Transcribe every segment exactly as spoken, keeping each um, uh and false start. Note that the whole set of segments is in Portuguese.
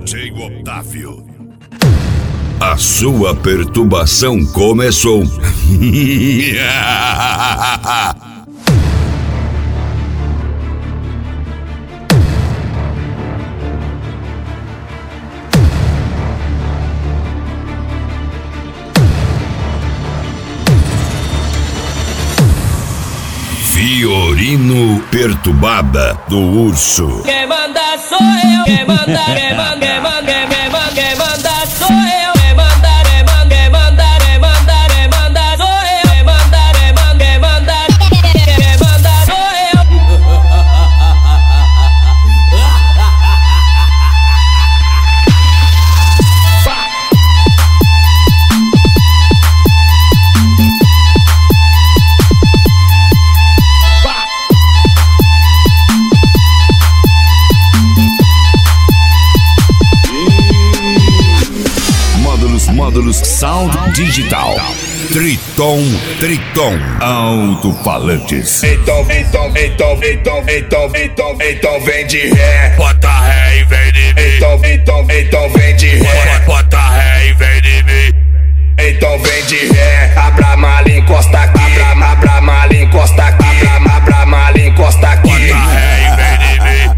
D J Otávio. A sua perturbação começou. Fiorino Perturbada do Urso. Quem manda sou eu, quem manda, quem manda, quem manda, quem manda, quem manda sou eu. Quem manda, quem manda, quem manda, quem manda, quem manda sou eu. Quem manda, quem manda, quem manda, quem manda sou eu. Módulos Sound Digital. Triton, Triton, alto-falantes. Então, então, então, então, então, então, então vem de ré, bota ré e vem de mim. Então, então, então vem de ré, bota ré e vem de mim. Então vem de ré, abra a mala e encosta aqui. Abra, abra a mala e encosta aqui. Abra, abra a mala e encosta aqui. Bota ré e vem de mim.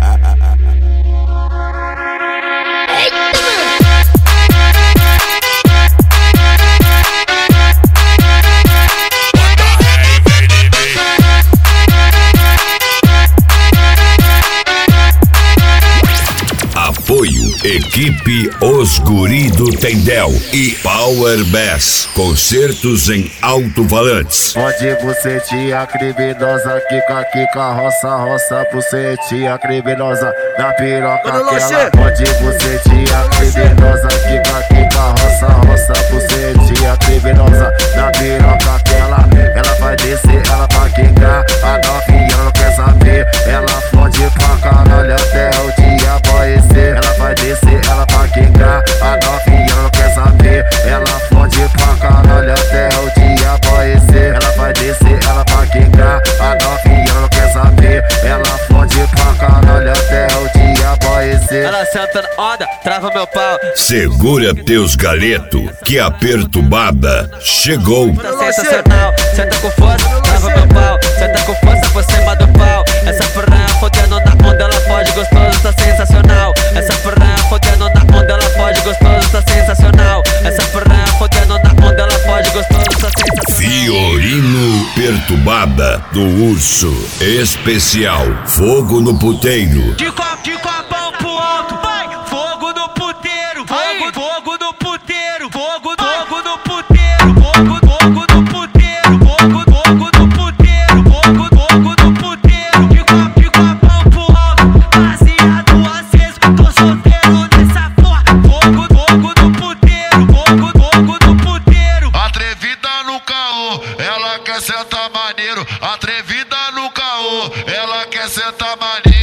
Apoio Equipe Os Guri do Tendel e Power Bass, concertos em alto-falantes. Onde você tinha criminosa, Kika, Kika, roça, roça, bucetinha criminosa, na piroca aquela. Onde você tinha criminosa, Kika, Kika, roça, roça, bucetinha criminosa, na piroca aquela. Ela vai descer, ela vai quicar, a novinha não quer saber. Ela fode pra caralho até o dia amanhecer. Ela vai descer, ela vai quicar, a novinha não quer saber. Ela fode pra caralho até o dia amanhecer. Ela vai descer, ela vai quicar, a novinha não quer saber. Ela fode pra caralho até o dia amanhecer. Ela senta na onda, trava meu pau. Segura teus galetos, que a perturbada chegou. Tá sensacional, senta com força, trava meu pau. Senta com força por cima do pau. Essa porra fodendo na onda, ela pode gostoso, tá sensacional. Essa porra fodendo na onda, ela pode gostoso, tá sensacional. Essa porra fodendo na onda, ela pode gostoso, tá sensacional. Fiorino Perturbada do Urso. Especial Fogo no Puteiro. De copo, de copão pro alto, vai! Fogo no puteiro, fogo, fogo no puteiro, fogo, fogo no puteiro, fogo, fogo no puteiro, fogo, fogo no puteiro, fogo, fogo no puteiro. De copo, de copão pro alto, baseado aceso, tô solteiro nessa porra. Fogo, fogo no puteiro, fogo, fogo no puteiro. Atrevida no caô, ela quer sentar maneiro. Atrevida no caô, ela quer sentar maneiro.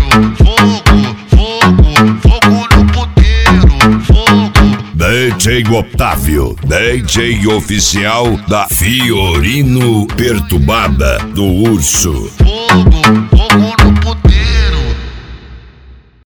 Fogo, fogo, fogo no puteiro. Fogo. D J Otávio, D J oficial da Fiorino Perturbada do Urso. Fogo,